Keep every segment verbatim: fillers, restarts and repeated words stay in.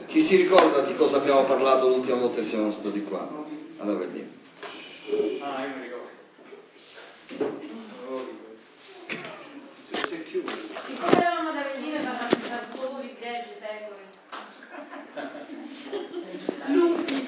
Chi si ricorda di cosa abbiamo parlato l'ultima volta che siamo stati qua? Allora, vediamo. Ah, io mi ricordo. C'è chiuso. Come eravamo da venire per la solo di gregge, pecore. Lupi.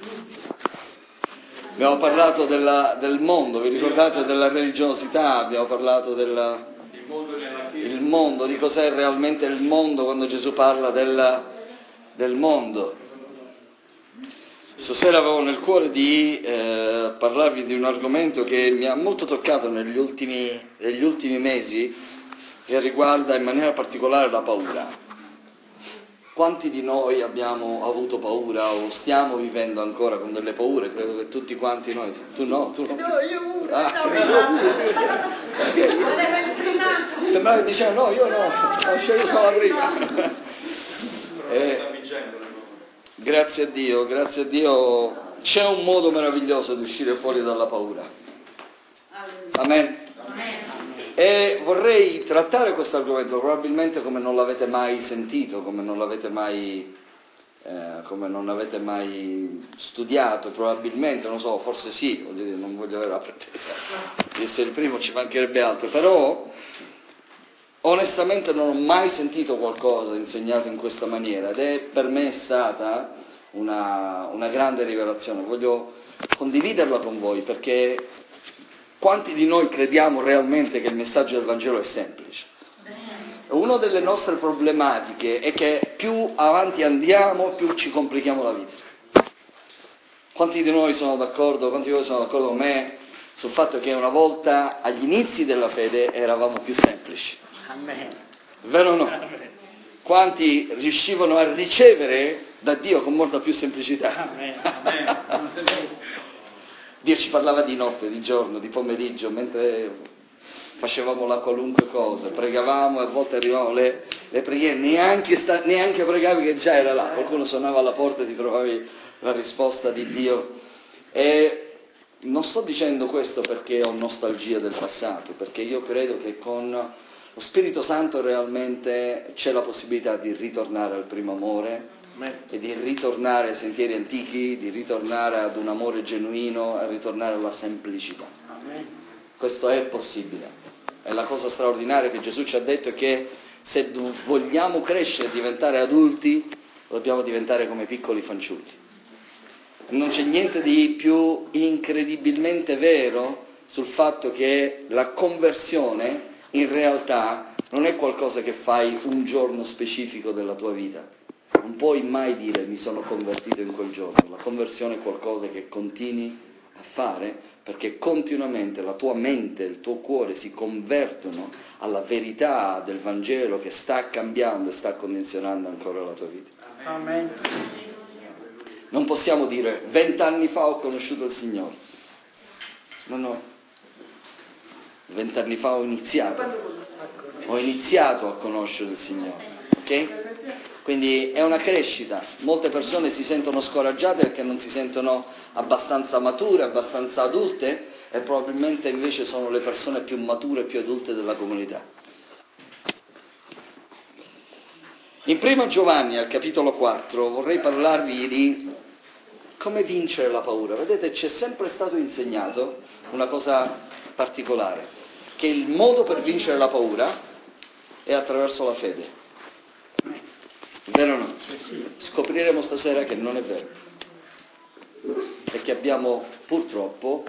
Abbiamo parlato della, del mondo, vi ricordate della religiosità, abbiamo parlato del Il mondo nella Chiesa. il mondo, di cos'è realmente il mondo quando Gesù parla del, del mondo. Stasera avevo nel cuore di eh, parlarvi di un argomento che mi ha molto toccato negli ultimi, negli ultimi mesi, che riguarda in maniera particolare la paura. Quanti di noi abbiamo avuto paura o stiamo vivendo ancora con delle paure? Credo che tutti quanti noi. Tu no? Tu no? No, io pure. Ah. No, Sembrava che diceva no, io no, no, cioè io sono la prima. Eh, Sta vincendo le cose. grazie a Dio, grazie a Dio c'è un modo meraviglioso di uscire fuori dalla paura. Amen. E vorrei trattare questo argomento probabilmente come non l'avete mai sentito, come non l'avete mai, eh, come non avete mai studiato, probabilmente, non so, forse sì, voglio dire, non voglio avere la pretesa di essere il primo, ci mancherebbe altro, però onestamente non ho mai sentito qualcosa insegnato in questa maniera ed è per me stata una, una grande rivelazione. Voglio condividerla con voi perché quanti di noi crediamo realmente che il messaggio del Vangelo è semplice? Una delle nostre problematiche è che più avanti andiamo, più ci complichiamo la vita. Quanti di noi sono d'accordo, quanti di voi sono d'accordo con me sul fatto che una volta agli inizi della fede eravamo più semplici? Amen. Vero o no? Quanti riuscivano a ricevere da Dio con molta più semplicità? Amen. Dio ci parlava di notte, di giorno, di pomeriggio, mentre facevamo la qualunque cosa, pregavamo e a volte arrivavano le, le preghiere, neanche, sta, neanche pregavi che già era là, qualcuno suonava alla porta e ti trovavi la risposta di Dio. E non sto dicendo questo perché ho nostalgia del passato, perché io credo che con lo Spirito Santo realmente c'è la possibilità di ritornare al primo amore, e di ritornare ai sentieri antichi, di ritornare ad un amore genuino, a ritornare alla semplicità. Amen. Questo è possibile. E la cosa straordinaria che Gesù ci ha detto è che se vogliamo crescere e diventare adulti, dobbiamo diventare come piccoli fanciulli. Non c'è niente di più incredibilmente vero sul fatto che la conversione in realtà non è qualcosa che fai un giorno specifico della tua vita. Non puoi mai dire mi sono convertito in quel giorno. La conversione è qualcosa che continui a fare perché continuamente la tua mente e il tuo cuore si convertono alla verità del Vangelo che sta cambiando e sta condizionando ancora la tua vita. Amen. Non possiamo dire vent'anni fa ho conosciuto il Signore. No, no. Vent'anni fa ho iniziato. Ho iniziato a conoscere il Signore. Ok? Quindi è una crescita. Molte persone si sentono scoraggiate perché non si sentono abbastanza mature, abbastanza adulte e probabilmente invece sono le persone più mature e più adulte della comunità. In primo Giovanni, al capitolo quattro, vorrei parlarvi di come vincere la paura. Vedete, c'è sempre stato insegnato una cosa particolare, che il modo per vincere la paura è attraverso la fede. Vero o no? Scopriremo stasera che non è vero, perché abbiamo purtroppo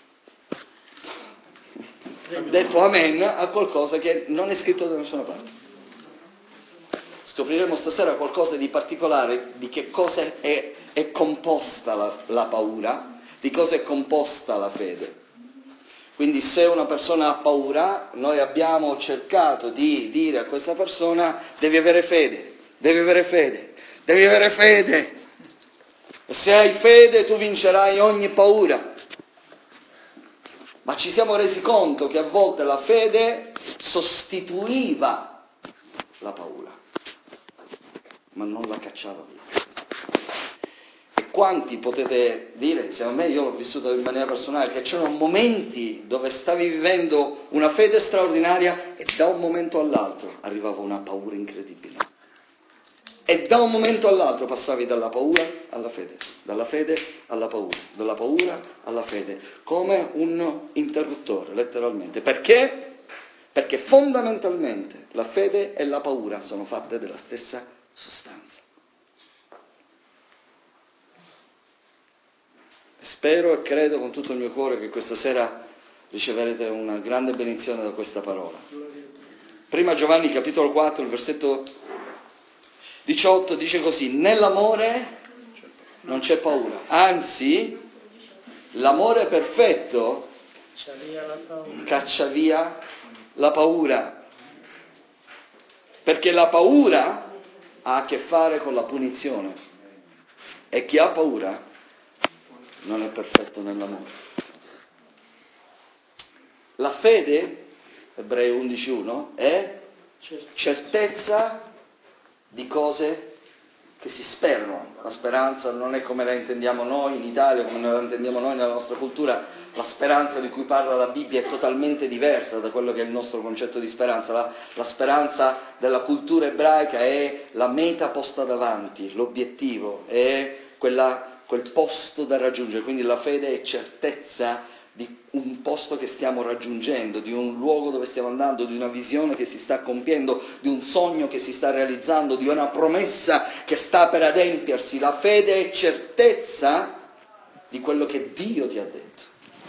detto amen a qualcosa che non è scritto da nessuna parte. Scopriremo stasera qualcosa di particolare, di che cosa è, è composta la, la paura, di cosa è composta la fede. Quindi se una persona ha paura, noi abbiamo cercato di dire a questa persona devi avere fede. Devi avere fede, devi avere fede. E se hai fede tu vincerai ogni paura. Ma ci siamo resi conto che a volte la fede sostituiva la paura, ma non la cacciava via. E quanti potete dire insieme a me, io l'ho vissuto in maniera personale, che c'erano momenti dove stavi vivendo una fede straordinaria e da un momento all'altro arrivava una paura incredibile. E da un momento all'altro passavi dalla paura alla fede, dalla fede alla paura, dalla paura alla fede, come un interruttore, letteralmente. Perché? Perché fondamentalmente la fede e la paura sono fatte della stessa sostanza. Spero e credo con tutto il mio cuore che questa sera riceverete una grande benedizione da questa parola. Prima Giovanni capitolo quattro, il versetto diciotto dice così: nell'amore non c'è paura, anzi l'amore perfetto caccia via la paura, perché la paura ha a che fare con la punizione e chi ha paura non è perfetto nell'amore. La fede, Ebrei undici uno, è certezza di cose che si sperano. La speranza non è come la intendiamo noi in Italia, come la intendiamo noi nella nostra cultura. La speranza di cui parla la Bibbia è totalmente diversa da quello che è il nostro concetto di speranza. La, la speranza della cultura ebraica è la meta posta davanti, l'obiettivo, è quella, quel posto da raggiungere. Quindi la fede è certezza di un posto che stiamo raggiungendo, di un luogo dove stiamo andando, di una visione che si sta compiendo, di un sogno che si sta realizzando, di una promessa che sta per adempiersi. La fede è certezza di quello che Dio ti ha detto.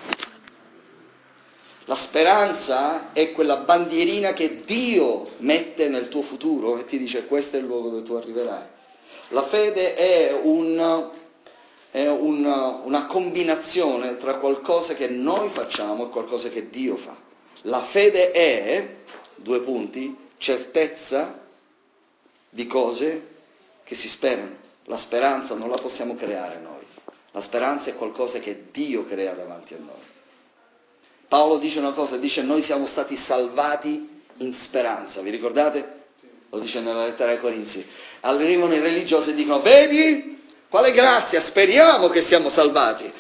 La speranza è quella bandierina che Dio mette nel tuo futuro e ti dice: questo è il luogo dove tu arriverai. La fede è un... è una, una combinazione tra qualcosa che noi facciamo e qualcosa che Dio fa. La fede è, due punti, certezza di cose che si sperano. La speranza non la possiamo creare noi. La speranza è qualcosa che Dio crea davanti a noi. Paolo dice una cosa, dice: noi siamo stati salvati in speranza. Vi ricordate? Lo dice nella lettera ai Corinzi. Arrivano i religiosi e dicono: vedi? Quale grazia, speriamo che siamo salvati.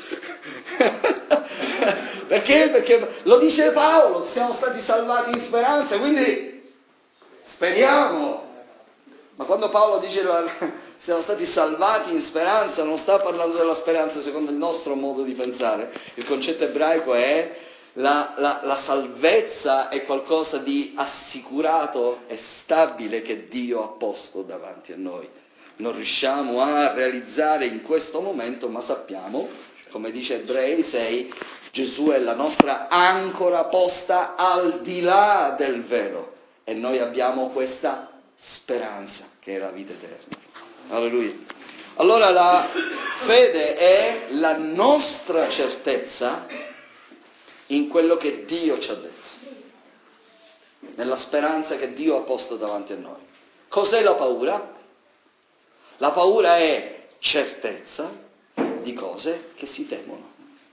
Perché? Perché lo dice Paolo, siamo stati salvati in speranza, quindi speriamo. Ma quando Paolo dice siamo stati salvati in speranza, non sta parlando della speranza secondo il nostro modo di pensare. Il concetto ebraico è la, la, la salvezza è qualcosa di assicurato e stabile che Dio ha posto davanti a noi. Non riusciamo a realizzare in questo momento, ma sappiamo, come dice Ebrei sei, Gesù è la nostra ancora posta al di là del velo e noi abbiamo questa speranza che è la vita eterna. Alleluia. Allora la fede è la nostra certezza in quello che Dio ci ha detto, nella speranza che Dio ha posto davanti a noi. Cos'è la paura? La paura è certezza di cose che si temono.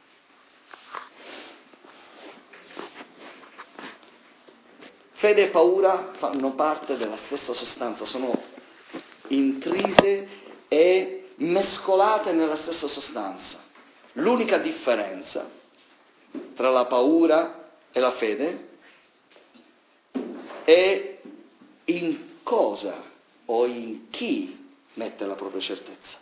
Fede e paura fanno parte della stessa sostanza, sono intrise e mescolate nella stessa sostanza. L'unica differenza tra la paura e la fede è in cosa o in chi mette la propria certezza.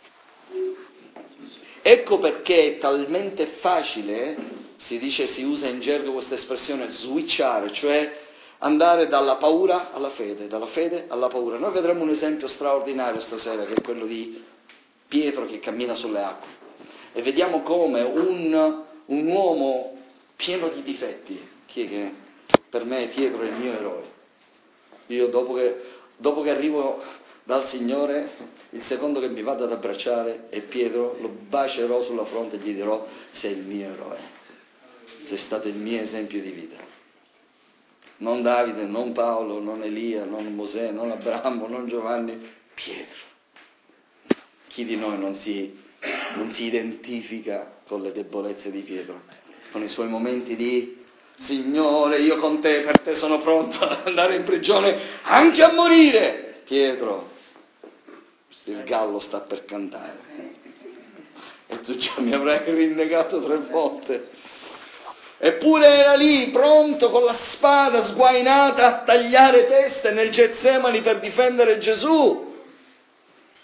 Ecco perché è talmente facile, si dice, si usa in gergo questa espressione, switchare, cioè andare dalla paura alla fede, dalla fede alla paura. Noi vedremo un esempio straordinario stasera, che è quello di Pietro che cammina sulle acque. E vediamo come un, un uomo pieno di difetti, chi è che per me Pietro è il mio eroe. Io dopo che, dopo che arrivo dal Signore, il secondo che mi vado ad abbracciare è Pietro, lo bacerò sulla fronte e gli dirò: sei il mio eroe, sei stato il mio esempio di vita. Non Davide, non Paolo, non Elia, non Mosè, non Abramo, non Giovanni, Pietro. Chi di noi non si, non si identifica con le debolezze di Pietro, con i suoi momenti di Signore, io con te, per te sono pronto ad andare in prigione, anche a morire. Pietro, il gallo sta per cantare e tu già mi avrai rinnegato tre volte. Eppure era lì, pronto con la spada sguainata a tagliare teste nel Getsemani per difendere Gesù.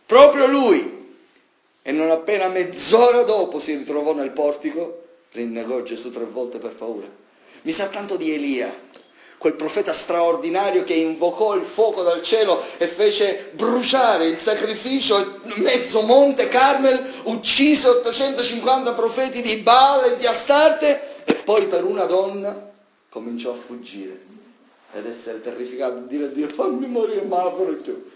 proprio lui. E non appena mezz'ora dopo si ritrovò nel portico, rinnegò Gesù tre volte per paura. Mi sa tanto di Elia, quel profeta straordinario che invocò il fuoco dal cielo e fece bruciare il sacrificio, mezzo monte Carmel, uccise ottocentocinquanta profeti di Baal e di Astarte, e poi per una donna cominciò a fuggire ed essere terrificato, dire a Dio: fammi morire, ma la farò più.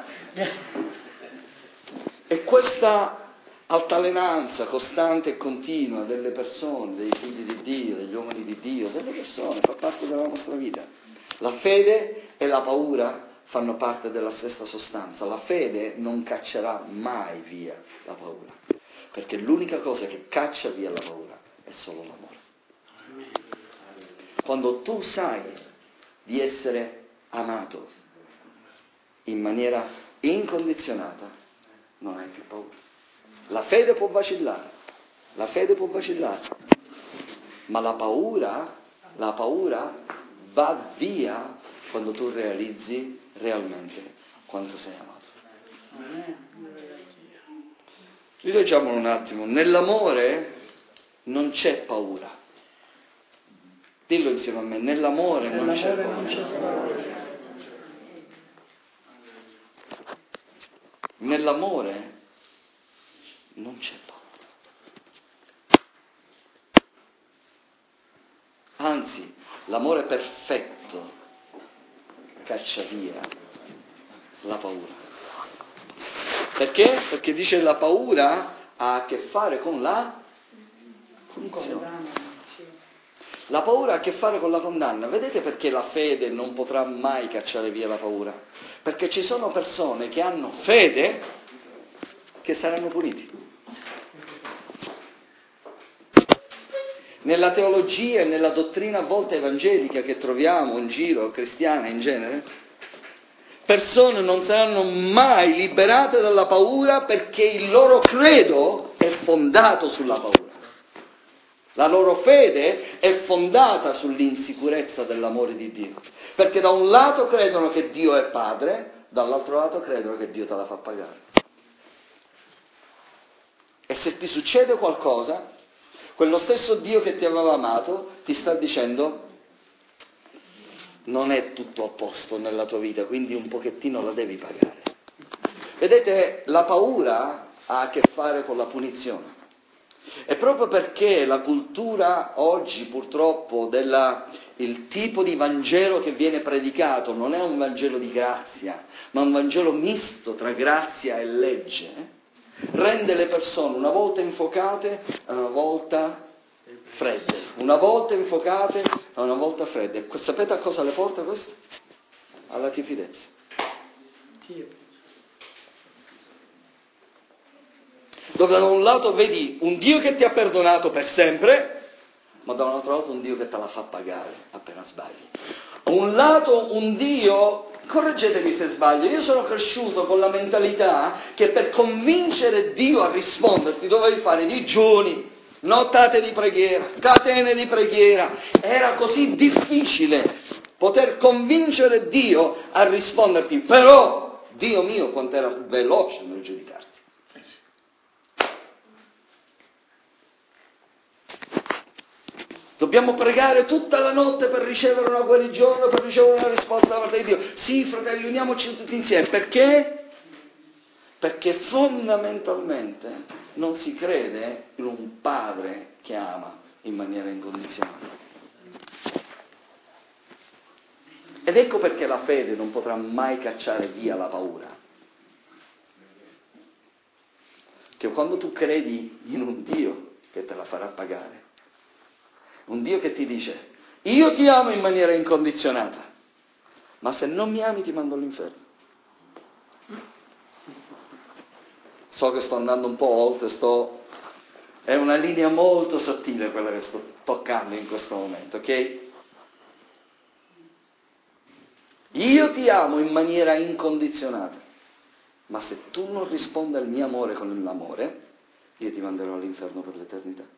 E questa altalenanza costante e continua delle persone, dei figli di Dio, degli uomini di Dio, delle persone, fa parte della nostra vita. La fede e la paura fanno parte della stessa sostanza. La fede non caccerà mai via la paura, perché l'unica cosa che caccia via la paura è solo l'amore. Quando tu sai di essere amato in maniera incondizionata, non hai più paura. La fede può vacillare, la fede può vacillare, ma la paura, la paura va via quando tu realizzi realmente quanto sei amato. Rileggiamolo un attimo. Nell'amore non c'è paura. Dillo insieme a me: nell'amore non c'è paura. Nell'amore non c'è paura. Anzi, l'amore perfetto caccia via la paura. Perché? Perché dice la paura ha a che fare con la punizione. La paura ha a che fare con la condanna. Vedete perché la fede non potrà mai cacciare via la paura? Perché ci sono persone che hanno fede che saranno puniti. Nella teologia e nella dottrina a volte evangelica che troviamo in giro, cristiana in genere, persone non saranno mai liberate dalla paura perché il loro credo è fondato sulla paura. La loro fede è fondata sull'insicurezza dell'amore di Dio. Perché da un lato credono che Dio è padre, dall'altro lato credono che Dio te la fa pagare. E se ti succede qualcosa, quello stesso Dio che ti aveva amato ti sta dicendo: non è tutto a posto nella tua vita, quindi un pochettino la devi pagare. Vedete, la paura ha a che fare con la punizione. E proprio perché la cultura oggi, purtroppo, della, il tipo di Vangelo che viene predicato non è un Vangelo di grazia, ma un Vangelo misto tra grazia e legge, rende le persone una volta infuocate e una volta fredde, una volta infuocate e una volta fredde. Sapete a cosa le porta questo? Alla tiepidezza. Dove da un lato vedi un Dio che ti ha perdonato per sempre, ma da un altro lato un Dio che te la fa pagare appena sbagli. A un lato un Dio, correggetemi se sbaglio, io sono cresciuto con la mentalità che per convincere Dio a risponderti dovevi fare digiuni, nottate di preghiera, catene di preghiera. Era così difficile poter convincere Dio a risponderti, però Dio mio quanto era veloce nel giudicarti. Dobbiamo pregare tutta la notte per ricevere una guarigione, per ricevere una risposta da parte di Dio. Sì, fratelli, uniamoci tutti insieme. Perché? Perché fondamentalmente non si crede in un padre che ama in maniera incondizionata. Ed ecco perché la fede non potrà mai cacciare via la paura. Che quando tu credi in un Dio che te la farà pagare, un Dio che ti dice: io ti amo in maniera incondizionata, ma se non mi ami ti mando all'inferno. So che sto andando un po' oltre, sto... è una linea molto sottile quella che sto toccando in questo momento, ok? Io ti amo in maniera incondizionata, ma se tu non rispondi al mio amore con l'amore, io ti manderò all'inferno per l'eternità.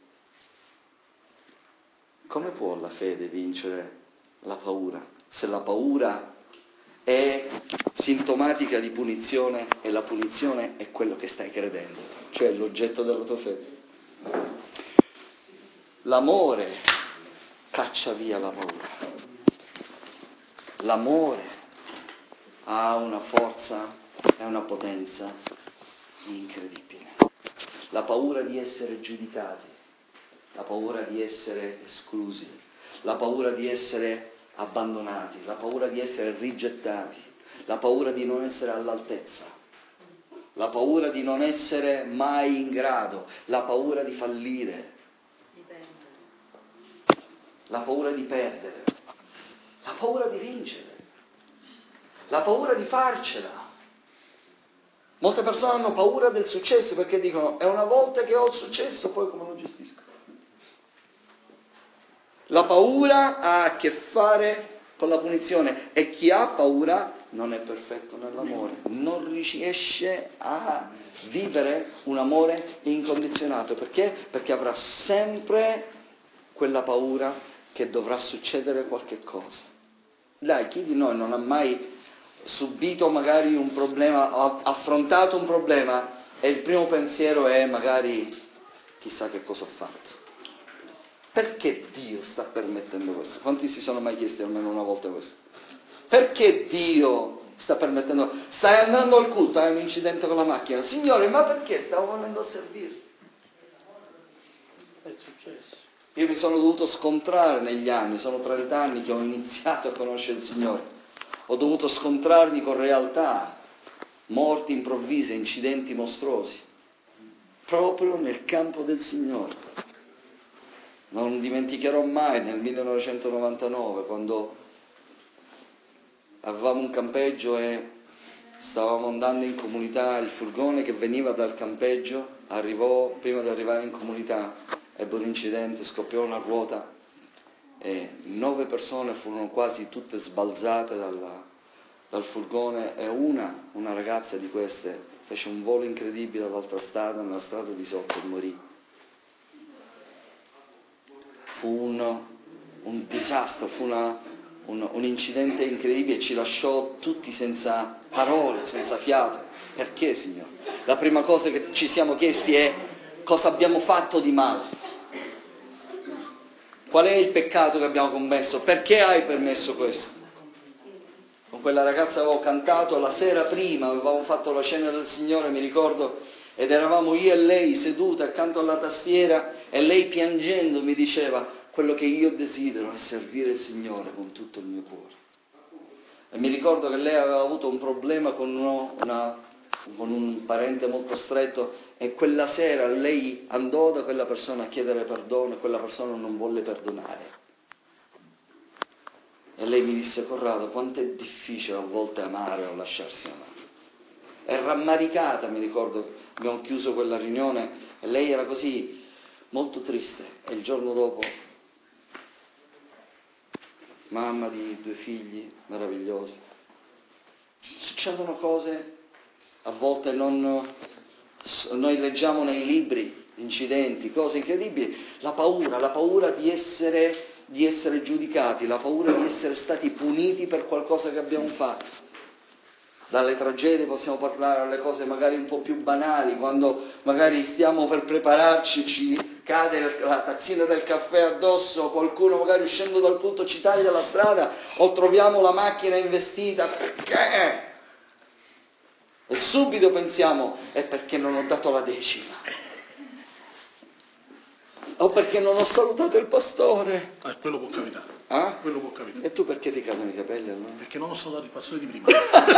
Come può la fede vincere la paura? Se la paura è sintomatica di punizione e la punizione è quello che stai credendo, cioè l'oggetto della tua fede. L'amore caccia via la paura. L'amore ha una forza e una potenza incredibile. La paura di essere giudicati, la paura di essere esclusi, la paura di essere abbandonati, la paura di essere rigettati, la paura di non essere all'altezza, la paura di non essere mai in grado, la paura di fallire, la paura di perdere, la paura di vincere, la paura di farcela. Molte persone hanno paura del successo perché dicono: è una volta che ho il successo, poi come lo gestisco? La paura ha a che fare con la punizione e chi ha paura non è perfetto nell'amore, non riesce a vivere un amore incondizionato. Perché? Perché avrà sempre quella paura che dovrà succedere qualche cosa. Dai, chi di noi non ha mai subito magari un problema, ha affrontato un problema e il primo pensiero è magari chissà che cosa ho fatto? Perché Dio sta permettendo questo? Quanti si sono mai chiesti almeno una volta questo? Perché Dio sta permettendo? Stai andando al culto, hai un incidente con la macchina. Signore, ma perché stavo venendo a servire? È successo. Io mi sono dovuto scontrare negli anni, sono trenta anni che ho iniziato a conoscere il Signore. Ho dovuto scontrarmi con realtà, morti improvvise, incidenti mostruosi, proprio nel campo del Signore. Non dimenticherò mai nel millenovecentonovantanove quando avevamo un campeggio e stavamo andando in comunità, il furgone che veniva dal campeggio arrivò, prima di arrivare in comunità, ebbe un incidente, scoppiò una ruota e nove persone furono quasi tutte sbalzate dalla, dal furgone e una, una ragazza di queste fece un volo incredibile all'altra strada, nella strada di sotto e morì. Fu un, un disastro, fu una, un, un incidente incredibile, ci lasciò tutti senza parole, senza fiato. Perché, Signore? La prima cosa che ci siamo chiesti è: cosa abbiamo fatto di male? Qual è il peccato che abbiamo commesso? Perché hai permesso questo? Con quella ragazza avevo cantato la sera prima, avevamo fatto la cena del Signore, mi ricordo, ed eravamo io e lei sedute accanto alla tastiera e lei piangendo mi diceva: quello che io desidero è servire il Signore con tutto il mio cuore. E mi ricordo che lei aveva avuto un problema con, uno, una, con un parente molto stretto e quella sera lei andò da quella persona a chiedere perdono e quella persona non volle perdonare. E lei mi disse: Corrado, quanto è difficile a volte amare o lasciarsi amare. È rammaricata, mi ricordo, abbiamo chiuso quella riunione e lei era così molto triste e il giorno dopo, mamma di due figli meravigliosi. Succedono cose, a volte non, noi leggiamo nei libri incidenti, cose incredibili, la paura, la paura di essere, di essere giudicati, la paura di essere stati puniti per qualcosa che abbiamo fatto. Dalle tragedie possiamo parlare alle cose magari un po' più banali, quando magari stiamo per prepararci, ci cade la tazzina del caffè addosso, qualcuno magari uscendo dal culto ci taglia la strada o troviamo la macchina investita. Perché? E subito pensiamo: è perché non ho dato la decima. O perché non ho salutato il pastore. Eh, quello può capitare. Ah? Quello può capitare. E tu perché ti cadono i capelli allora? Perché non ho salutato il pastore di prima.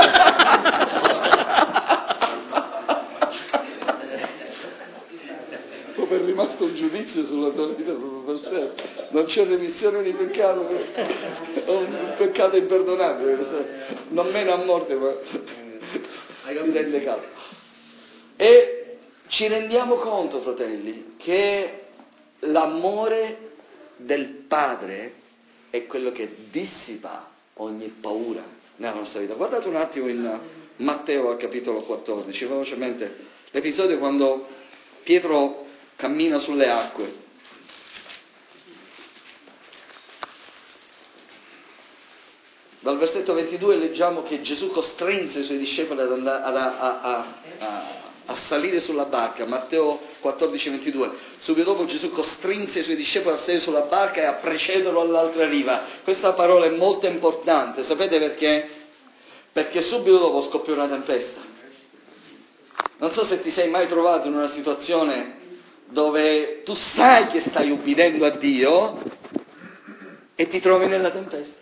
Proprio è rimasto un giudizio sulla tua vita proprio per sempre. Non c'è remissione di peccato, è un peccato imperdonabile, non meno a morte, ma mi rende caldo. E ci rendiamo conto, fratelli, che l'amore del Padre è quello che dissipa ogni paura nella nostra vita. Guardate un attimo in Matteo al capitolo quattordici, velocemente, l'episodio quando Pietro cammina sulle acque. Dal versetto ventidue leggiamo che Gesù costrinse i suoi discepoli ad andare, ad, a, a, a, a salire sulla barca. Matteo quattordici ventidue. Subito dopo Gesù costrinse i suoi discepoli a salire sulla barca e a precederlo all'altra riva. Questa parola è molto importante. Sapete perché? Perché subito dopo scoppiò una tempesta. Non so se ti sei mai trovato in una situazione dove tu sai che stai ubbidendo a Dio e ti trovi nella tempesta.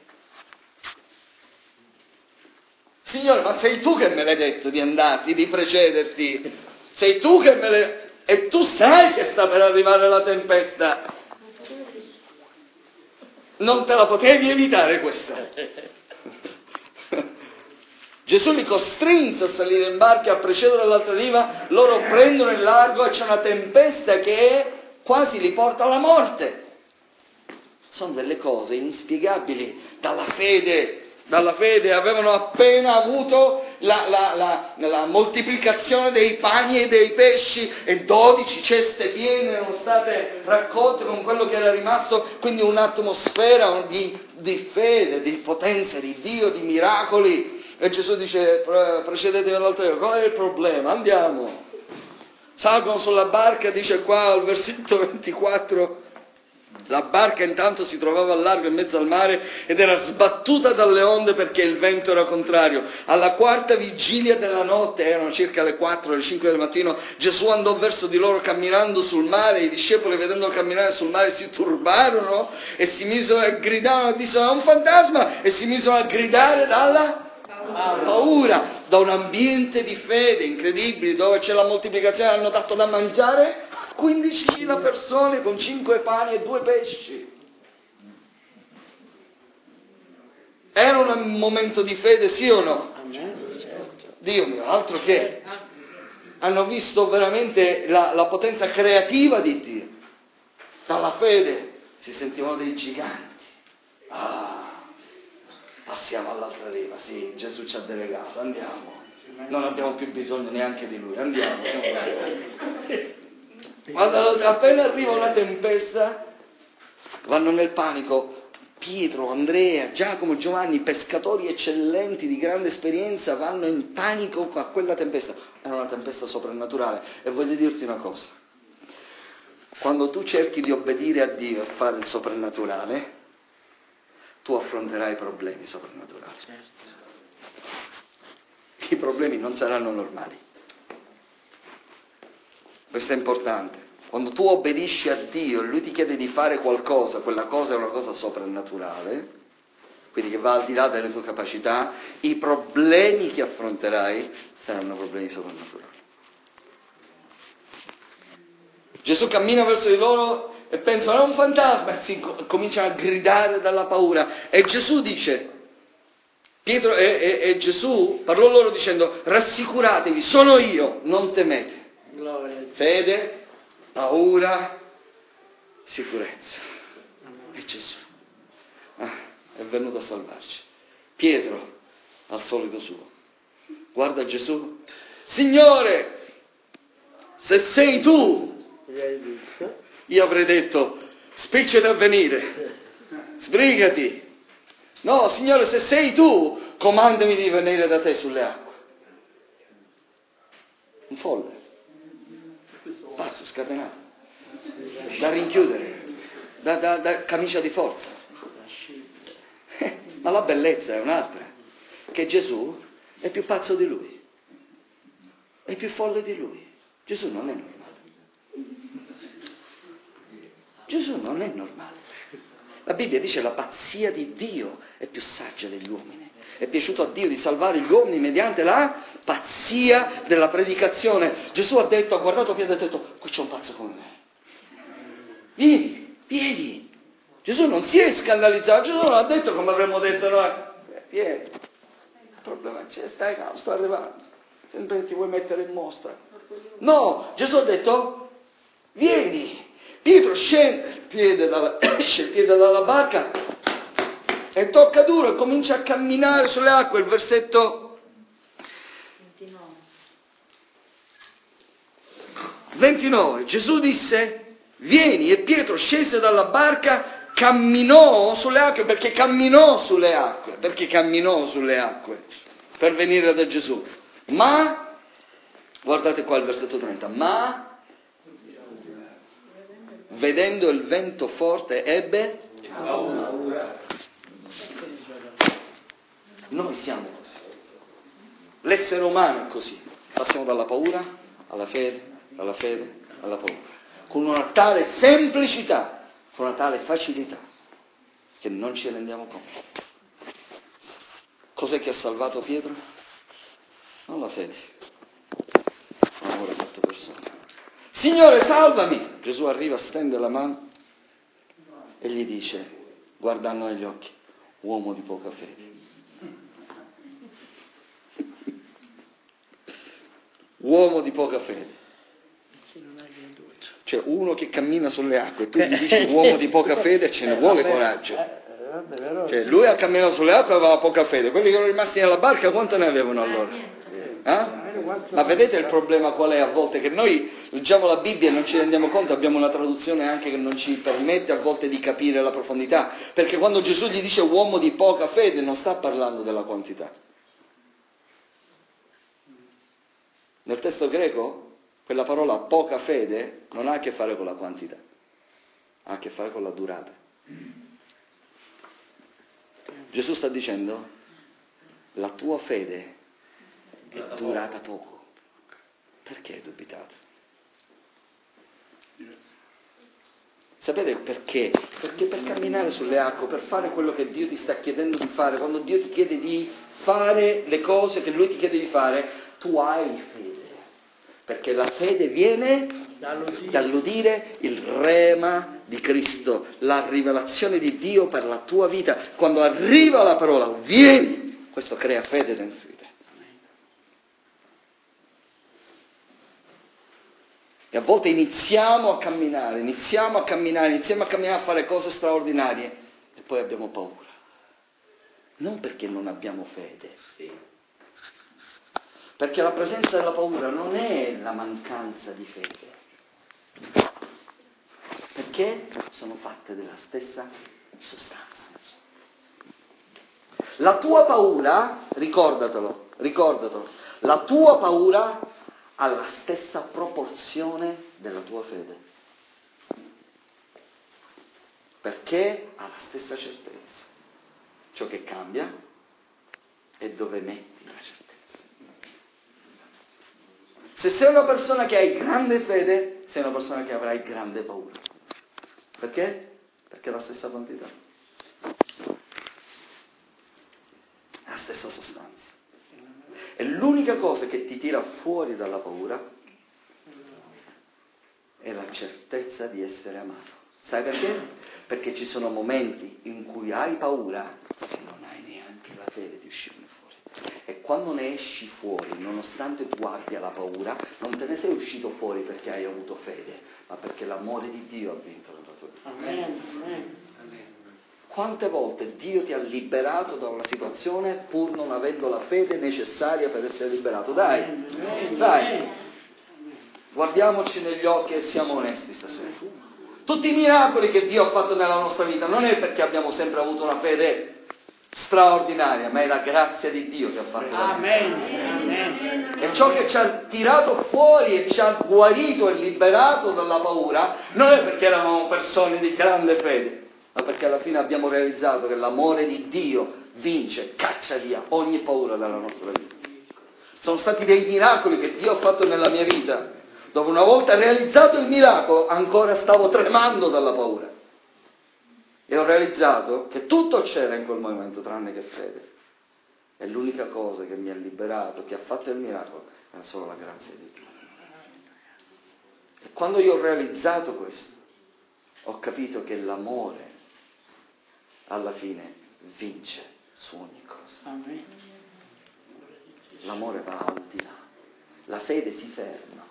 Signore, ma sei tu che me l'hai detto di andarti, di precederti? Sei tu che me l'hai... E tu sai che sta per arrivare la tempesta. Non te la potevi evitare questa. Gesù li costrinse a salire in barca e a precedere all'altra riva, loro prendono il largo e c'è una tempesta che quasi li porta alla morte. Sono delle cose inspiegabili dalla fede. Dalla fede avevano appena avuto la, la, la, la moltiplicazione dei pani e dei pesci e dodici ceste piene erano state raccolte con quello che era rimasto, quindi un'atmosfera di, di fede, di potenza di Dio, di miracoli. E Gesù dice: precedetevi all'altra riva. Qual è il problema? Andiamo. Salgono sulla barca, dice qua al versetto ventiquattro. La barca intanto si trovava al largo in mezzo al mare ed era sbattuta dalle onde perché il vento era contrario. Alla quarta vigilia della notte, erano circa le quattro, le cinque del mattino, Gesù andò verso di loro camminando sul mare. I discepoli, vedendolo camminare sul mare, si turbarono e si misero a gridare, dissero: è un fantasma! E si misero a gridare dalla paura, da un ambiente di fede incredibile, dove c'è la moltiplicazione. Hanno dato da mangiare quindicimila persone con cinque pani e due pesci. Era un momento di fede, sì o no? Dio mio, altro che. Hanno visto veramente la, la potenza creativa di Dio. Dalla fede si sentivano dei giganti. Ah, passiamo all'altra riva, sì, Gesù ci ha delegato, andiamo. Non abbiamo più bisogno neanche di Lui, andiamo. Siamo Quando appena arriva una tempesta, vanno nel panico. Pietro, Andrea, Giacomo, Giovanni, pescatori eccellenti di grande esperienza, vanno in panico a quella tempesta. Era una tempesta soprannaturale. E voglio dirti una cosa: quando tu cerchi di obbedire a Dio e fare il soprannaturale, tu affronterai problemi soprannaturali. I problemi non saranno normali. Questo è importante. Quando tu obbedisci a Dio e Lui ti chiede di fare qualcosa, quella cosa è una cosa soprannaturale, quindi che va al di là delle tue capacità, i problemi che affronterai saranno problemi soprannaturali. Gesù cammina verso di loro e pensano: è un fantasma, e si cominciano a gridare dalla paura. E Gesù dice, Pietro e, e, e Gesù parlò loro dicendo: rassicuratevi, sono io, non temete. Fede, paura, sicurezza. E Gesù ah, è venuto a salvarci. Pietro, al solito suo, guarda Gesù: Signore, se sei tu, io avrei detto: spiccati a venire, sbrigati. No, Signore, se sei tu, comandami di venire da te sulle acque. Un folle. Pazzo, scatenato, da rinchiudere, da, da, da camicia di forza. Eh, ma la bellezza è un'altra, che Gesù è più pazzo di lui, è più folle di lui. Gesù non è normale. Gesù non è normale. La Bibbia dice: la pazzia di Dio è più saggia degli uomini. È piaciuto a Dio di salvare gli uomini mediante la pazzia della predicazione. Gesù ha detto, ha guardato Pietro e ha detto: qui c'è un pazzo come me. Vieni, vieni. Gesù non si è scandalizzato. Gesù non ha detto come avremmo detto noi: vieni. Il problema c'è, stai calmo, sto arrivando. Sempre ti vuoi mettere in mostra. No, Gesù ha detto: vieni. Pietro scende il piede dalla, esce il piede dalla barca e tocca duro e comincia a camminare sulle acque. Il versetto ventinove. Gesù disse: vieni. E Pietro scese dalla barca, camminò sulle acque, perché camminò sulle acque, perché camminò sulle acque per venire da Gesù. Ma, guardate qua il versetto trenta, ma vedendo il vento forte ebbe paura. Noi siamo così. L'essere umano è così. Passiamo dalla paura alla fede, dalla fede alla paura. Con una tale semplicità, con una tale facilità, che non ci rendiamo conto. Cos'è che ha salvato Pietro? Non la fede. L'amore fatto persona. Signore, salvami! Gesù arriva, stende la mano e gli dice, guardando negli occhi, uomo di poca fede. Uomo di poca fede. Cioè uno che cammina sulle acque, tu gli dici uomo di poca fede, ce ne vuole coraggio. Cioè lui ha camminato sulle acque e aveva poca fede, quelli che erano rimasti nella barca quanto ne avevano allora? Eh? Ma vedete il problema qual è a volte? Che noi leggiamo la Bibbia e non ci rendiamo conto, abbiamo una traduzione anche che non ci permette a volte di capire la profondità, perché quando Gesù gli dice uomo di poca fede non sta parlando della quantità. Nel testo greco quella parola poca fede non ha a che fare con la quantità, ha a che fare con la durata. Gesù sta dicendo la tua fede è durata poco. Perché hai dubitato? Sapete perché? Perché per camminare sulle acque, per fare quello che Dio ti sta chiedendo di fare, quando Dio ti chiede di fare le cose che Lui ti chiede di fare, tu hai fede. Perché la fede viene dall'udire il rema di Cristo, la rivelazione di Dio per la tua vita. Quando arriva la parola, vieni, questo crea fede dentro di te. E a volte iniziamo a camminare, iniziamo a camminare, iniziamo a camminare a fare cose straordinarie e poi abbiamo paura. Non perché non abbiamo fede, perché la presenza della paura non è la mancanza di fede, perché sono fatte della stessa sostanza. La tua paura, ricordatelo, ricordatelo, la tua paura ha la stessa proporzione della tua fede, perché ha la stessa certezza. Ciò che cambia è dove metti la certezza. Se sei una persona che hai grande fede, sei una persona che avrai grande paura. Perché? Perché è la stessa quantità, la stessa sostanza. E l'unica cosa che ti tira fuori dalla paura è la certezza di essere amato. Sai perché? Perché ci sono momenti in cui hai paura e non hai neanche la fede di uscirne fuori. E quando ne esci fuori, nonostante tu abbia la paura, non te ne sei uscito fuori perché hai avuto fede, ma perché l'amore di Dio ha vinto nella tua vita. Amen. Quante volte Dio ti ha liberato da una situazione pur non avendo la fede necessaria per essere liberato? Dai, Amen. Dai, guardiamoci negli occhi e siamo onesti stasera. Tutti i miracoli che Dio ha fatto nella nostra vita non è perché abbiamo sempre avuto una fede straordinaria, ma è la grazia di Dio che ha fatto la vita. E ciò che ci ha tirato fuori e ci ha guarito e liberato dalla paura non è perché eravamo persone di grande fede, ma perché alla fine abbiamo realizzato che l'amore di Dio vince, caccia via ogni paura dalla nostra vita. Sono stati dei miracoli che Dio ha fatto nella mia vita, dove una volta realizzato il miracolo ancora stavo tremando dalla paura. E ho realizzato che tutto c'era in quel momento tranne che fede. E l'unica cosa che mi ha liberato, che ha fatto il miracolo, era solo la grazia di Dio. E quando io ho realizzato questo, ho capito che l'amore alla fine vince su ogni cosa. L'amore va al di là. La fede si ferma.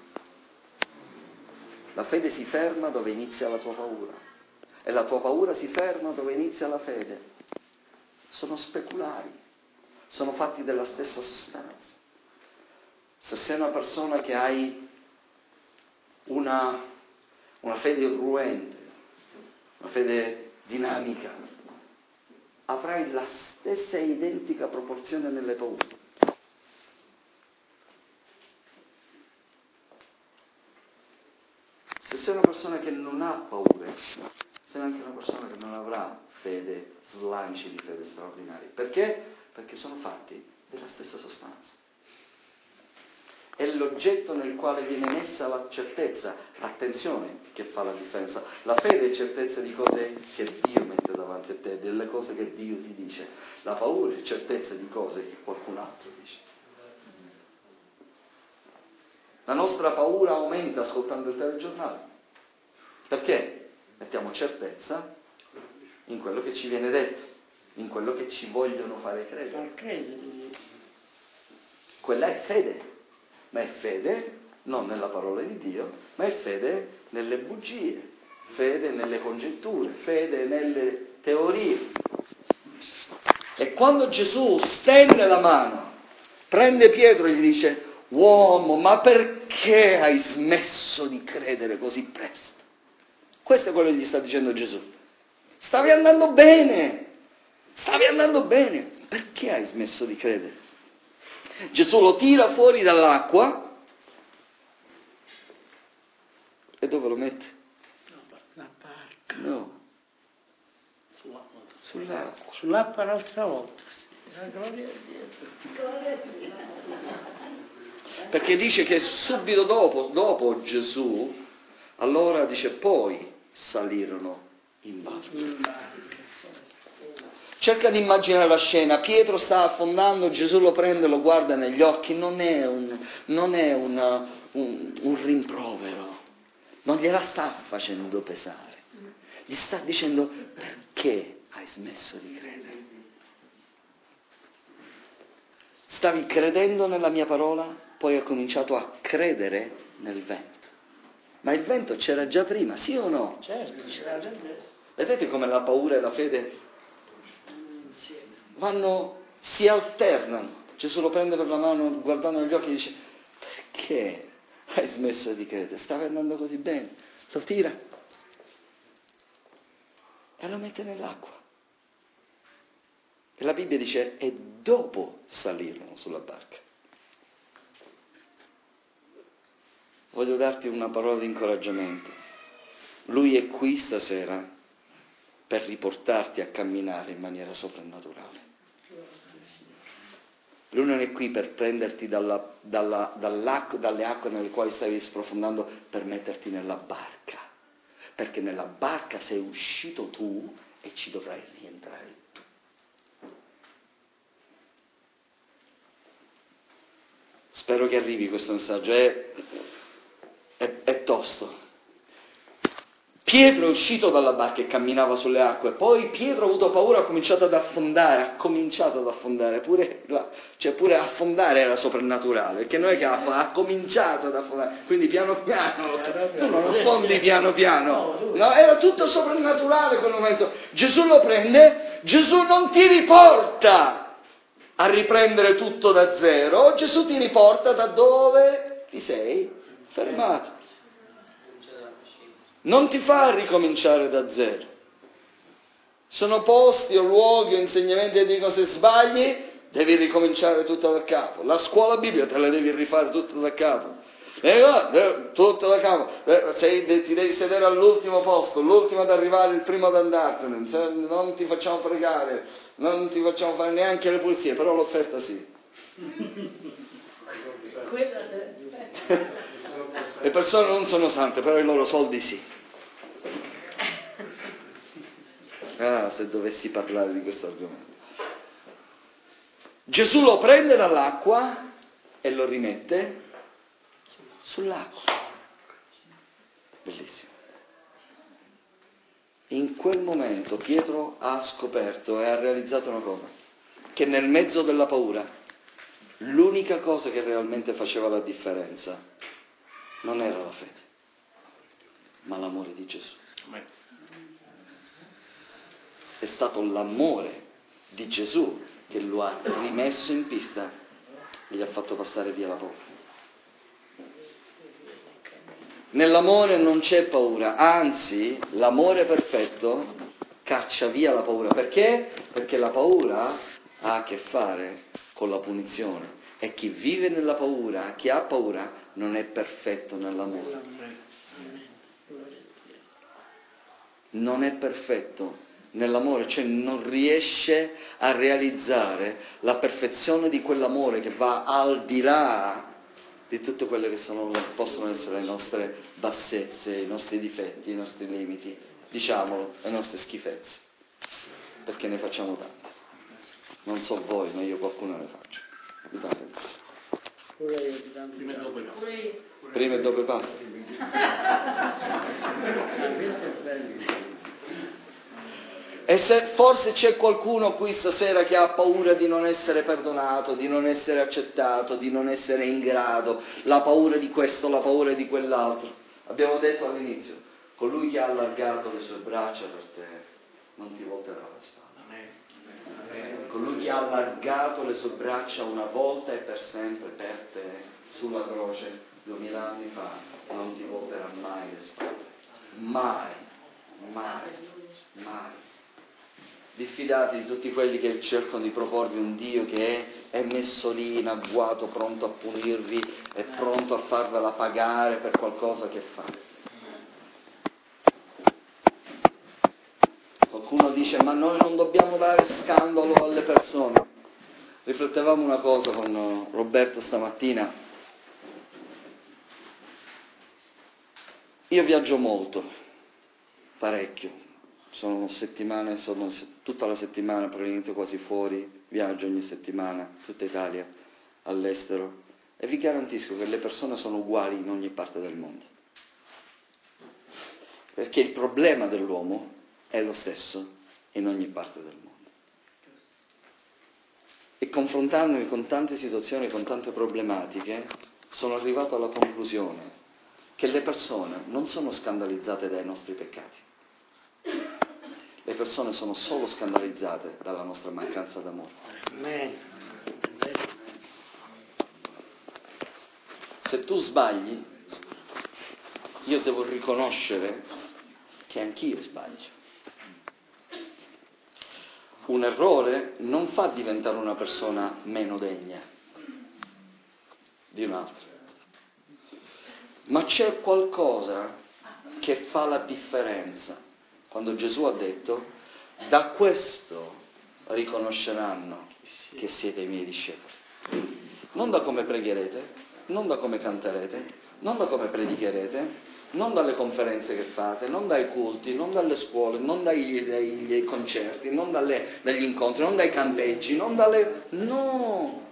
La fede si ferma dove inizia la tua paura. E la tua paura si ferma dove inizia la fede. Sono speculari, sono fatti della stessa sostanza. Se sei una persona che hai una, una fede irruente, una fede dinamica, avrai la stessa identica proporzione nelle paure. Se sei una persona che non ha paure, sei anche una persona che non avrà fede, slanci di fede straordinari. Perché? Perché sono fatti della stessa sostanza. È l'oggetto nel quale viene messa la certezza, l'attenzione che fa la differenza. La fede è certezza di cose che Dio mette davanti a te, delle cose che Dio ti dice. La paura è certezza di cose che qualcun altro dice. La nostra paura aumenta ascoltando il telegiornale. Perché? Mettiamo certezza in quello che ci viene detto, in quello che ci vogliono fare credere. Quella è fede. Ma è fede non nella parola di Dio, ma è fede nelle bugie, fede nelle congetture, fede nelle teorie. E quando Gesù stende la mano, prende Pietro e gli dice: uomo, ma perché hai smesso di credere così presto? Questo è quello che gli sta dicendo Gesù. Stavi andando bene, stavi andando bene, perché hai smesso di credere? Gesù lo tira fuori dall'acqua e dove lo mette? La barca. No, Sull'acqua. sull'acqua. Sull'acqua un'altra volta. La gloria di Dio. Perché dice che subito dopo, dopo Gesù, allora dice poi salirono in barca. Cerca di immaginare la scena, Pietro sta affondando, Gesù lo prende, lo guarda negli occhi, non è un, non è una, un, un rimprovero, non gliela sta facendo pesare, gli sta dicendo: perché hai smesso di credere? Stavi credendo nella mia parola, poi hai cominciato a credere nel vento. Ma il vento c'era già prima, sì o no? Certo, c'era del Vedete come la paura e la fede vanno, si alternano. Gesù lo prende per la mano, guardando negli occhi, e dice: perché hai smesso di credere? Stavi andando così bene. Lo tira e lo mette nell'acqua. E la Bibbia dice: e dopo salirono sulla barca. Voglio darti una parola di incoraggiamento. Lui è qui stasera per riportarti a camminare in maniera soprannaturale. Lui non è qui per prenderti dalla, dalla, dall'acqua, dalle acque nelle quali stavi sprofondando, per metterti nella barca. Perché nella barca sei uscito tu e ci dovrai rientrare tu. Spero che arrivi questo messaggio. È, è, è tosto. Pietro è uscito dalla barca e camminava sulle acque, poi Pietro ha avuto paura, ha cominciato ad affondare, ha cominciato ad affondare, pure, la, cioè pure affondare era soprannaturale, perché non è che ha, ha cominciato ad affondare, quindi piano piano, tu non affondi piano piano, no, era tutto soprannaturale quel momento. Gesù lo prende, Gesù non ti riporta a riprendere tutto da zero, Gesù ti riporta da dove ti sei fermato. Non ti fa ricominciare da zero. Sono posti o luoghi o insegnamenti che dicono: se sbagli devi ricominciare tutto da capo. La scuola biblica te la devi rifare tutto da capo. Eh, tutto da capo. Eh, sei, ti devi sedere all'ultimo posto, l'ultimo ad arrivare, il primo ad andartene. Non ti facciamo pregare, non ti facciamo fare neanche le pulizie, però l'offerta sì. Le persone non sono sante, però i loro soldi sì. Ah, se dovessi parlare di questo argomento. Gesù lo prende dall'acqua e lo rimette sull'acqua. Bellissimo. In quel momento Pietro ha scoperto e ha realizzato una cosa, che nel mezzo della paura l'unica cosa che realmente faceva la differenza non era la fede, ma l'amore di Gesù. È stato l'amore di Gesù che lo ha rimesso in pista e gli ha fatto passare via la paura. Nell'amore non c'è paura, anzi l'amore perfetto caccia via la paura. Perché? Perché la paura ha a che fare con la punizione. E chi vive nella paura, chi ha paura, non è perfetto nell'amore. Non è perfetto nell'amore, cioè non riesce a realizzare la perfezione di quell'amore che va al di là di tutte quelle che sono, possono essere le nostre bassezze, i nostri difetti, i nostri limiti, diciamolo, le nostre schifezze, perché ne facciamo tante. Non so voi, ma io qualcuno ne faccio. Aiutatemi. Prima e dopo i nostri. Prima e dopo i pasti. E se forse c'è qualcuno qui stasera che ha paura di non essere perdonato, di non essere accettato, di non essere in grado, la paura di questo, la paura di quell'altro. Abbiamo detto all'inizio, colui che ha allargato le sue braccia per te non ti volterà la spalla. Colui che ha allargato le sue braccia una volta e per sempre per te sulla croce duemila anni fa non ti volterà mai le spalle. Mai, mai, mai. Diffidate di tutti quelli che cercano di proporvi un Dio che è, è messo lì in agguato, pronto a punirvi, è pronto a farvela pagare per qualcosa che fa. Qualcuno dice, ma noi non dobbiamo dare scandalo alle persone. Riflettevamo una cosa con Roberto stamattina. Io viaggio molto, parecchio. Sono settimane, sono tutta la settimana, praticamente quasi fuori, viaggio ogni settimana, tutta Italia, all'estero, e vi garantisco che le persone sono uguali in ogni parte del mondo. Perché il problema dell'uomo è lo stesso in ogni parte del mondo. E confrontandomi con tante situazioni, con tante problematiche, sono arrivato alla conclusione che le persone non sono scandalizzate dai nostri peccati. Le persone sono solo scandalizzate dalla nostra mancanza d'amore. Se tu sbagli, io devo riconoscere che anch'io sbaglio. Un errore non fa diventare una persona meno degna di un'altra, ma c'è qualcosa che fa la differenza. Quando Gesù ha detto, da questo riconosceranno che siete i miei discepoli. Non da come pregherete, non da come canterete, non da come predicherete, non dalle conferenze che fate, non dai culti, non dalle scuole, non dai, dai, dai concerti, non dalle, dagli incontri, non dai campeggi, non dalle... No!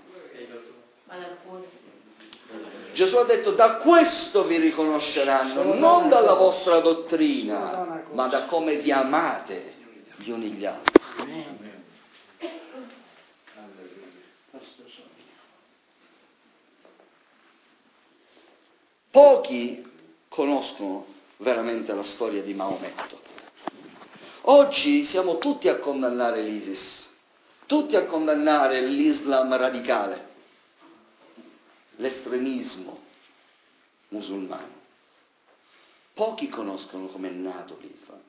Gesù ha detto, da questo vi riconosceranno, non dalla vostra dottrina, ma da come vi amate gli uni gli altri. Pochi conoscono veramente la storia di Maometto. Oggi siamo tutti a condannare l'ISIS, tutti a condannare l'Islam radicale, l'estremismo musulmano. Pochi conoscono come è nato l'Islam.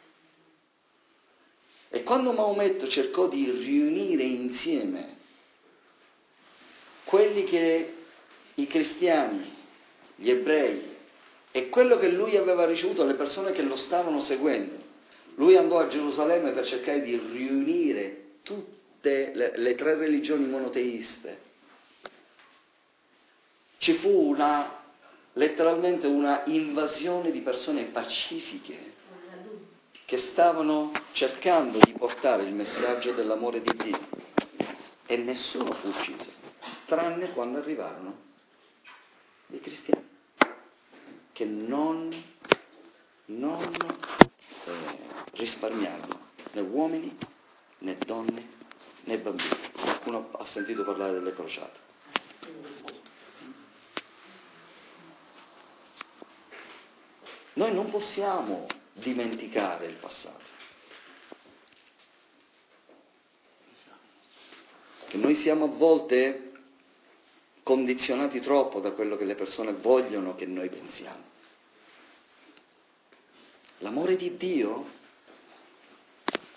E quando Maometto cercò di riunire insieme quelli che i cristiani, gli ebrei e quello che lui aveva ricevuto, le persone che lo stavano seguendo, lui andò a Gerusalemme per cercare di riunire tutte le, le tre religioni monoteiste. Ci fu una, letteralmente una invasione di persone pacifiche che stavano cercando di portare il messaggio dell'amore di Dio e nessuno fu ucciso, tranne quando arrivarono i cristiani, che non, non eh, risparmiarono né uomini, né donne, né bambini. Qualcuno ha sentito parlare delle crociate. Noi non possiamo dimenticare il passato. Che noi siamo a volte condizionati troppo da quello che le persone vogliono che noi pensiamo. L'amore di Dio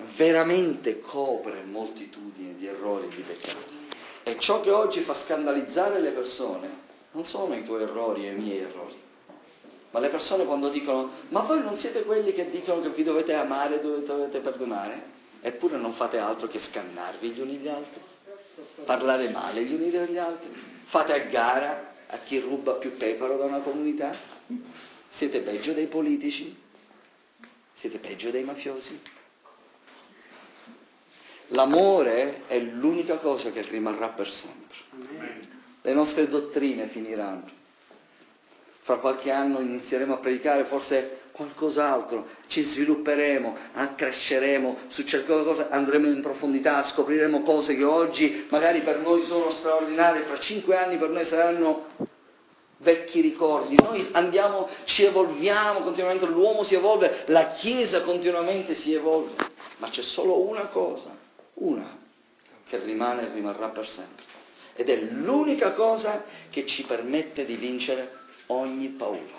veramente copre moltitudini di errori e di peccati. E ciò che oggi fa scandalizzare le persone non sono i tuoi errori e i miei errori, ma le persone quando dicono: ma voi non siete quelli che dicono che vi dovete amare, dovete, dovete perdonare, eppure non fate altro che scannarvi gli uni gli altri, parlare male gli uni degli altri, fate a gara a chi ruba più peparo da una comunità, siete peggio dei politici, siete peggio dei mafiosi. L'amore è l'unica cosa che rimarrà per sempre. Le nostre dottrine finiranno. Fra qualche anno inizieremo a predicare forse qualcos'altro, ci svilupperemo, cresceremo, su certe cose andremo in profondità, scopriremo cose che oggi magari per noi sono straordinarie, fra cinque anni per noi saranno vecchi ricordi. Noi andiamo, ci evolviamo continuamente, l'uomo si evolve, la Chiesa continuamente si evolve, ma c'è solo una cosa, una, che rimane e rimarrà per sempre. Ed è l'unica cosa che ci permette di vincere ogni paura.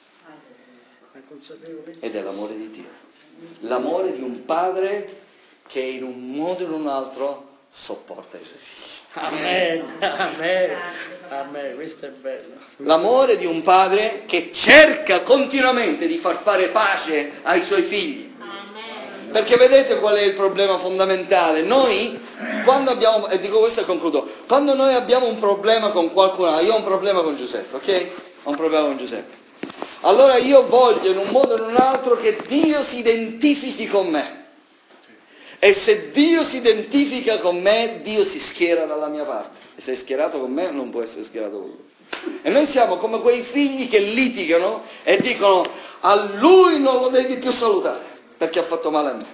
Ed è l'amore di Dio. L'amore di un padre che in un modo o in un altro sopporta i suoi figli. Amen, amen, amen, questo è bello. L'amore di un padre che cerca continuamente di far fare pace ai suoi figli. Perché vedete qual è il problema fondamentale? Noi, quando abbiamo, e dico questo e concludo, quando noi abbiamo un problema con qualcuno, io ho un problema con Giuseppe, ok? Ho un problema con Giuseppe. Allora io voglio in un modo o in un altro che Dio si identifichi con me. E se Dio si identifica con me, Dio si schiera dalla mia parte. E se è schierato con me, non può essere schierato con lui. E noi siamo come quei figli che litigano e dicono: a lui non lo devi più salutare, perché ha fatto male a me.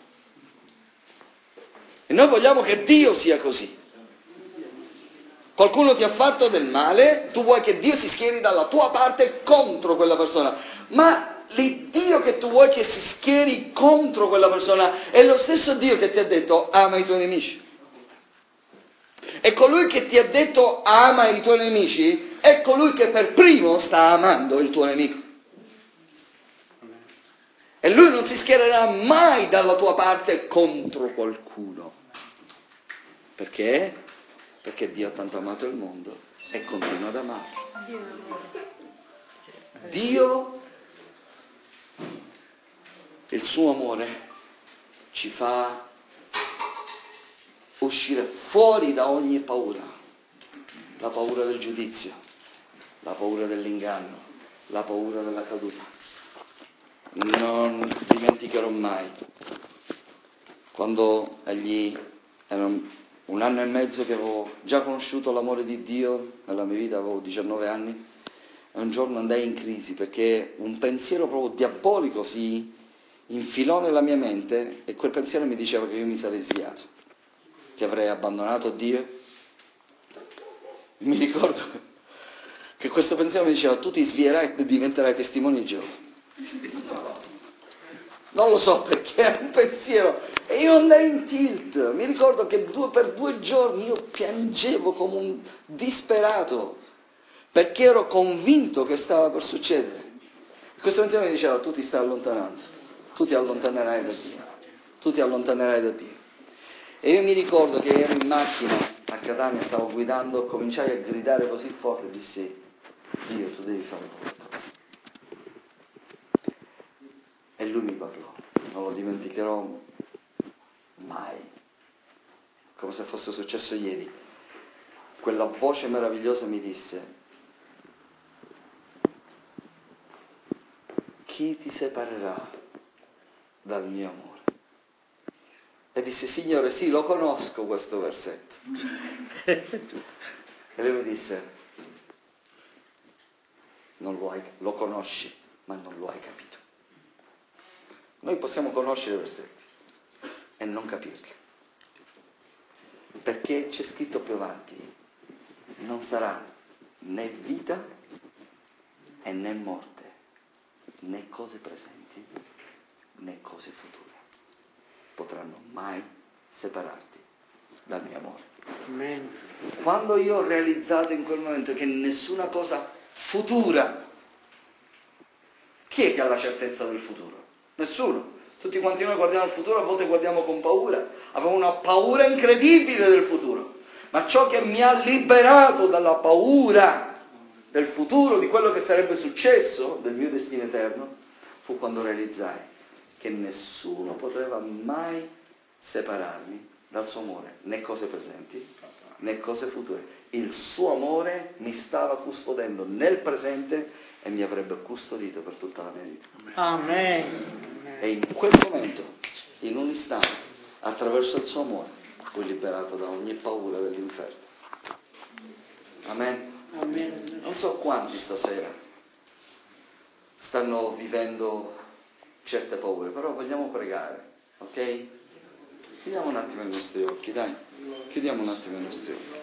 E noi vogliamo che Dio sia così. Qualcuno ti ha fatto del male, tu vuoi che Dio si schieri dalla tua parte contro quella persona. Ma l'Iddio che tu vuoi che si schieri contro quella persona è lo stesso Dio che ti ha detto: ama i tuoi nemici. E colui che ti ha detto ama i tuoi nemici è colui che per primo sta amando il tuo nemico. E lui non si schiererà mai dalla tua parte contro qualcuno. Perché? Perché Dio ha tanto amato il mondo e continua ad amarlo. Dio, il suo amore, ci fa uscire fuori da ogni paura. La paura del giudizio, la paura dell'inganno, la paura della caduta. Non dimenticherò mai quando egli era un anno e mezzo che avevo già conosciuto l'amore di Dio nella mia vita, avevo diciannove anni, e un giorno andai in crisi perché un pensiero proprio diabolico si infilò nella mia mente e quel pensiero mi diceva che io mi sarei sviato, che avrei abbandonato Dio. Mi ricordo che questo pensiero mi diceva: tu ti svierai e diventerai testimone di Geova. Non lo so perché era un pensiero, e io andai in tilt. Mi ricordo che due, per due giorni io piangevo come un disperato, perché ero convinto che stava per succedere. Questo pensiero mi diceva: tu ti stai allontanando, tu ti allontanerai da Dio, tu ti allontanerai da Dio. E io mi ricordo che ero in macchina a Catania, stavo guidando, cominciai a gridare così forte e dissi: Dio, tu devi fare qualcosa. E lui mi parlò, non lo dimenticherò mai, come se fosse successo ieri. Quella voce meravigliosa mi disse: chi ti separerà dal mio amore? E disse: Signore, sì, lo conosco questo versetto. E lui mi disse: non lo hai, lo conosci, ma non lo hai capito. Noi possiamo conoscere i versetti e non capirli, perché c'è scritto più avanti: non sarà né vita e né morte, né cose presenti né cose future potranno mai separarti dal mio amore. Amen. Quando io ho realizzato in quel momento che nessuna cosa futura, chi è che ha la certezza del futuro? Nessuno. Tutti quanti noi guardiamo al futuro, a volte guardiamo con paura. Avevo una paura incredibile del futuro. Ma ciò che mi ha liberato dalla paura del futuro, di quello che sarebbe successo, del mio destino eterno, fu quando realizzai che nessuno poteva mai separarmi dal suo amore, né cose presenti, né cose future. Il suo amore mi stava custodendo nel presente e mi avrebbe custodito per tutta la mia vita. Amen. E in quel momento, in un istante, attraverso il suo amore, fui liberato da ogni paura dell'inferno. Amen. Amen. Non so quanti stasera stanno vivendo certe paure, però vogliamo pregare, ok? Chiudiamo un attimo i nostri occhi, dai. Chiudiamo un attimo i nostri occhi.